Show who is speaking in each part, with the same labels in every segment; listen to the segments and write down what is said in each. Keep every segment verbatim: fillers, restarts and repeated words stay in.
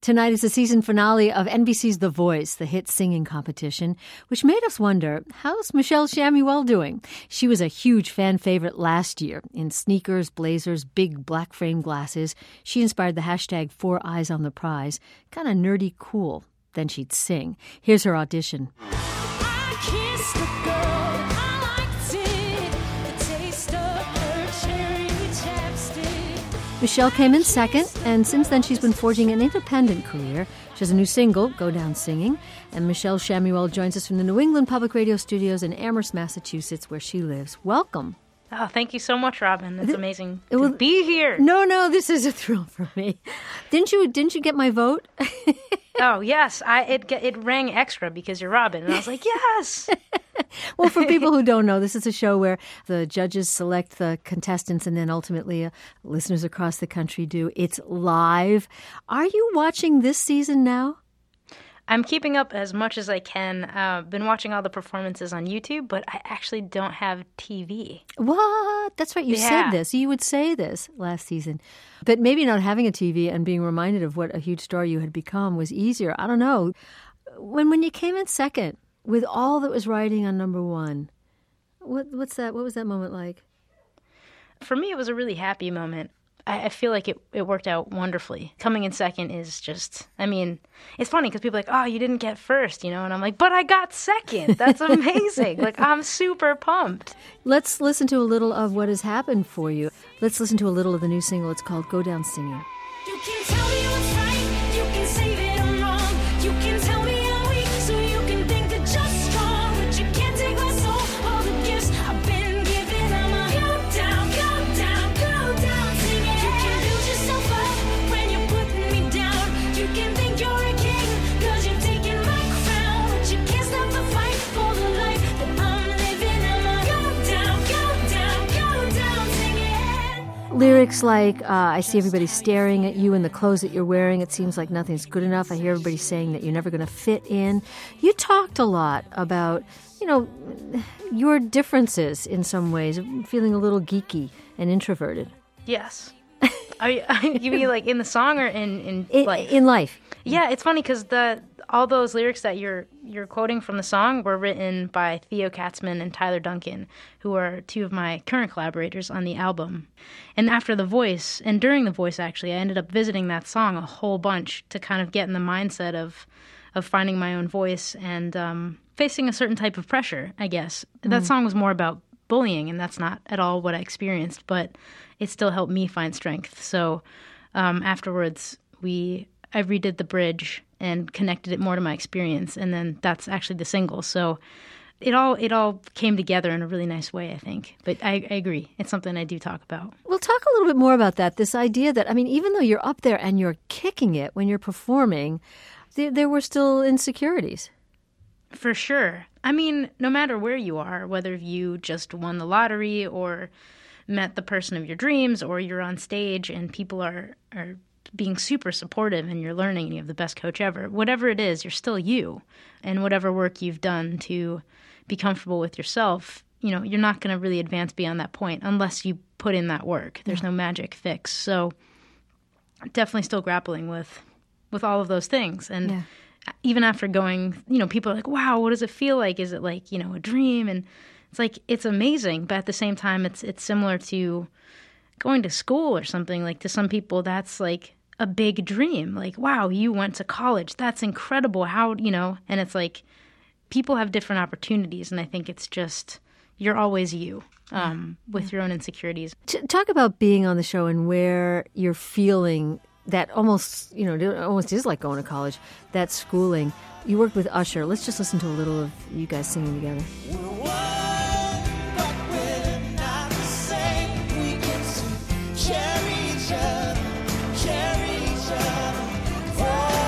Speaker 1: Tonight is the season finale of N B C's The Voice, the hit singing competition, which made us wonder, how's Michelle Chamuel doing? She was a huge fan favorite last year. In sneakers, blazers, big black frame glasses, she inspired the hashtag Four Eyes on the Prize. Kind of nerdy cool. Then she'd sing. Here's her audition.
Speaker 2: I kissed the girl I liked it, the taste of her cherry chapstick.
Speaker 1: Michelle came in second, and since then she's been forging an independent career. She has a new single, Go Down Singing, and Michelle Chamuel joins us from the New England Public Radio studios in Amherst, Massachusetts, where she lives. Welcome.
Speaker 3: Oh, thank you so much, Robin. It's amazing
Speaker 1: it
Speaker 3: to
Speaker 1: was,
Speaker 3: be here.
Speaker 1: No, no, this is a thrill for me. Didn't you? Didn't you get my vote?
Speaker 3: Oh yes, I it it rang extra because you're Robin, and I was like, yes.
Speaker 1: Well, for people who don't know, this is a show where the judges select the contestants, and then ultimately uh, listeners across the country do. It's live. Are you watching this season now?
Speaker 3: I'm keeping up as much as I can. I've uh, been watching all the performances on YouTube, but I actually don't have T V.
Speaker 1: What? That's right. You
Speaker 3: Yeah.
Speaker 1: said this. You would say this last season. But maybe not having a T V and being reminded of what a huge star you had become was easier. I don't know. When when you came in second with all that was riding on number one, what what's that? What was that moment like?
Speaker 3: For me, it was a really happy moment. I, I feel like it, it worked out wonderfully. Coming in second is just, I mean, it's funny because people are like, oh, you didn't get first, you know? And I'm like, but I got second. That's amazing. Like, I'm super pumped.
Speaker 1: Let's listen to a little of what has happened for you. Let's listen to a little of the new single. It's called Go Down Singing.
Speaker 2: You can tell me what's right, you can say that I'm wrong. You can tell me I'm weak, so you can think that you're strong. But you can't take my soul, all the gifts I've been given. I'm a go down, go down, go down singing. You can build yourself up when you're putting me down. You can think you're a king, cause you've taken my crown. But you can't stop the fight for the life that I'm living. I'm a go down, go down, go down singing.
Speaker 1: Lyrics like, uh, I see everybody staring at you in the clothes that you're wearing. It seems like nothing's good enough. I hear everybody saying that you're never going to fit in. You talked a lot about, you know, your differences in some ways, feeling a little geeky and introverted.
Speaker 3: Yes. Are you, you mean like in the song or in, in
Speaker 1: In,
Speaker 3: life?
Speaker 1: in life.
Speaker 3: Yeah, it's funny because the all those lyrics that you're you're quoting from the song were written by Theo Katzman and Tyler Duncan, who are two of my current collaborators on the album. And after The Voice, and during The Voice actually, I ended up visiting that song a whole bunch to kind of get in the mindset of of finding my own voice and um, facing a certain type of pressure, I guess. That song was more about bullying, and that's not at all what I experienced, but it still helped me find strength. So um, afterwards, we I redid the bridge and connected it more to my experience, and then that's actually the single. So it all it all came together in a really nice way, I think. But I, I agree. It's something I do talk about.
Speaker 1: Well, talk a little bit more about that, this idea that, I mean, even though you're up there and you're kicking it when you're performing, there, there were still insecurities.
Speaker 3: For sure. I mean, no matter where you are, whether you just won the lottery or met the person of your dreams or you're on stage and people are, are being super supportive and you're learning and you have the best coach ever, whatever it is, you're still you. And whatever work you've done to be comfortable with yourself, you know, you're not going to really advance beyond that point unless you put in that work. There's no magic fix. So definitely still grappling with, with all of those things. And
Speaker 1: Yeah.
Speaker 3: even after going, you know, people are like, wow, what does it feel like? Is it like, you know, a dream? And it's like, it's amazing. But at the same time, it's it's similar to going to school or something. Like to some people, that's like a big dream. Like, wow, you went to college. That's incredible. How, you know, and it's like people have different opportunities. And I think it's just, you're always you um, with your own insecurities.
Speaker 1: T- talk about being on the show and where you're feeling that almost, you know, it almost is like going to college, that schooling. You worked with Usher. Let's just listen to a little of you guys singing together.
Speaker 2: We're one, but we're not the same. We can carry each other, carry each other.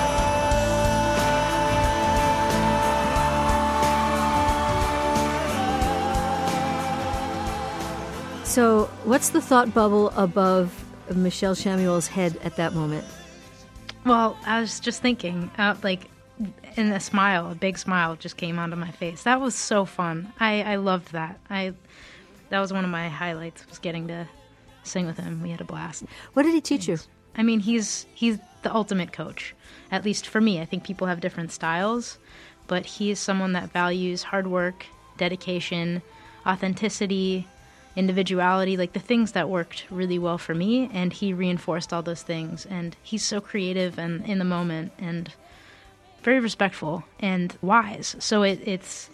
Speaker 1: So what's the thought bubble above Michelle Chamuel's head at that moment?
Speaker 3: Well, I was just thinking, uh, like, and a smile, a big smile just came onto my face. That was so fun. I, I loved that. I that was one of my highlights, was getting to sing with him. We had a blast.
Speaker 1: What did he teach you?
Speaker 3: I mean, he's he's the ultimate coach, at least for me. I think people have different styles, but he is someone that values hard work, dedication, authenticity, individuality, like the things that worked really well for me, and he reinforced all those things. And he's so creative and in the moment and very respectful and wise. So it, it's,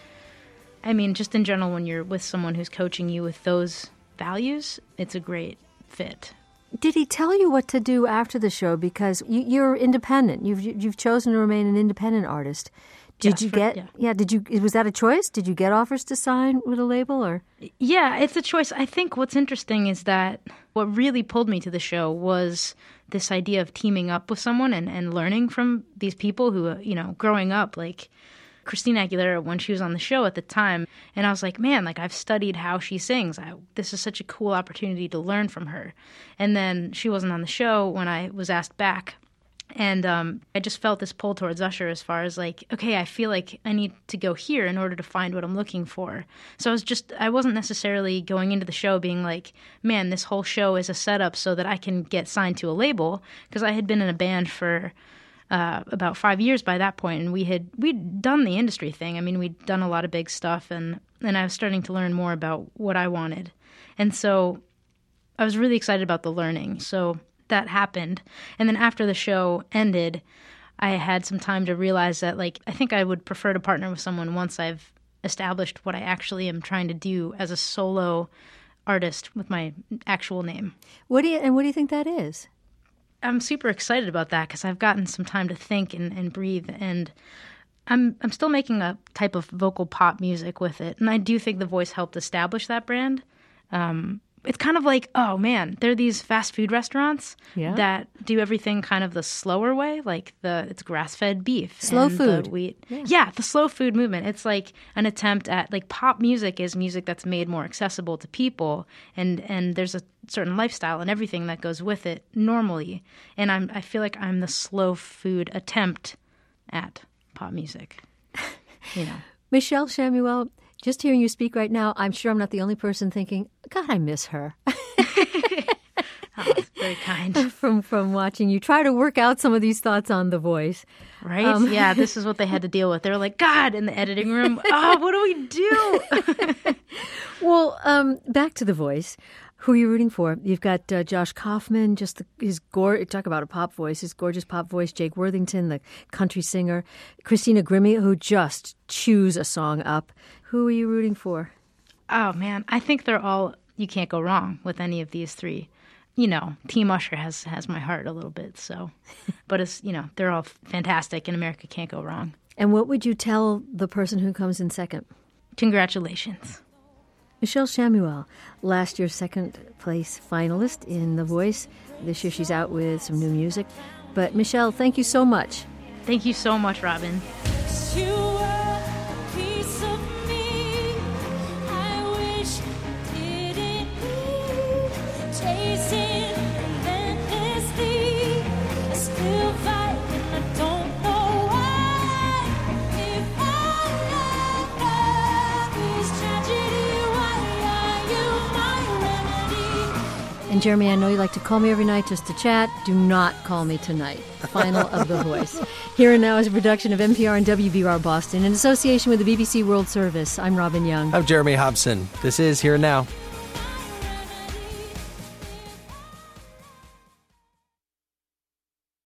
Speaker 3: I mean, just in general, when you're with someone who's coaching you with those values, it's a great fit.
Speaker 1: Did he tell you what to do after the show? Because you, you're independent. You've you've chosen to remain an independent artist. Did
Speaker 3: Yes,
Speaker 1: you
Speaker 3: for-
Speaker 1: get?
Speaker 3: yeah.
Speaker 1: Yeah. Did you? Was that a choice? Did you get offers to sign with a label, or?
Speaker 3: Yeah, it's a choice. I think what's interesting is that what really pulled me to the show was this idea of teaming up with someone and, and learning from these people who, uh, you know, growing up, like Christina Aguilera when she was on the show at the time. And I was like, man, like I've studied how she sings. I, this is such a cool opportunity to learn from her. And then she wasn't on the show when I was asked back. And um, I just felt this pull towards Usher as far as like, okay, I feel like I need to go here in order to find what I'm looking for. So I was just, I wasn't necessarily going into the show being like, man, this whole show is a setup so that I can get signed to a label, because I had been in a band for uh, about five years by that point, and we had we'd done the industry thing. I mean, we'd done a lot of big stuff, and and I was starting to learn more about what I wanted, and so I was really excited about the learning. So that happened. And then after the show ended, I had some time to realize that, like, I think I would prefer to partner with someone once I've established what I actually am trying to do as a solo artist with my actual name.
Speaker 1: What do you? And what do you think that is?
Speaker 3: I'm super excited about that because I've gotten some time to think and, and breathe, and I'm I'm still making a type of vocal pop music with it, and I do think The Voice helped establish that brand. Um, it's kind of like, oh man, there are these fast food restaurants
Speaker 1: Yeah.
Speaker 3: that do everything kind of the slower way, like the it's grass-fed beef,
Speaker 1: Slow
Speaker 3: and the
Speaker 1: food.
Speaker 3: wheat.
Speaker 1: Yeah.
Speaker 3: Yeah, the slow food movement. It's like an attempt at, like, pop music is music that's made more accessible to people, and and there's a certain lifestyle and everything that goes with it normally. And I'm I feel like I'm the slow food attempt at pop music. You know.
Speaker 1: Michelle Shamuel, just hearing you speak right now, I'm sure I'm not the only person thinking, God, I miss her.
Speaker 3: Oh, that's very kind.
Speaker 1: from from watching you try to work out some of these thoughts on The Voice.
Speaker 3: Right?
Speaker 1: Um,
Speaker 3: yeah, this is what they had to deal with. They were like, God, in the editing room, oh, what do we do?
Speaker 1: Well, um, back to The Voice. Who are you rooting for? You've got uh, Josh Kaufman, just the, his gore. Talk about a pop voice, his gorgeous pop voice. Jake Worthington, the country singer. Christina Grimmie, who just chews a song up. Who are you rooting for?
Speaker 3: Oh, man, I think they're all, you can't go wrong with any of these three. You know, Team Usher has, has my heart a little bit, so. But it's, you know, they're all fantastic, and America can't go wrong.
Speaker 1: And what would you tell the person who comes in second?
Speaker 3: Congratulations.
Speaker 1: Michelle Shamuel, last year's second place finalist in The Voice. This year she's out with some new music. But Michelle, thank you so much.
Speaker 3: Thank you so much, Robin.
Speaker 2: You were a piece of me. I wish you didn't leave. Chasing relentlessly. I still fight and I don't know why. If our love, love is tragedy, why are you my remedy?
Speaker 1: And Jeremy, I know you like to call me every night just to chat. Do not call me tonight. Final of The Voice. Here and Now is a production of N P R and W B U R Boston in association with the B B C World Service. I'm Robin Young.
Speaker 4: I'm Jeremy Hobson. This is Here and Now.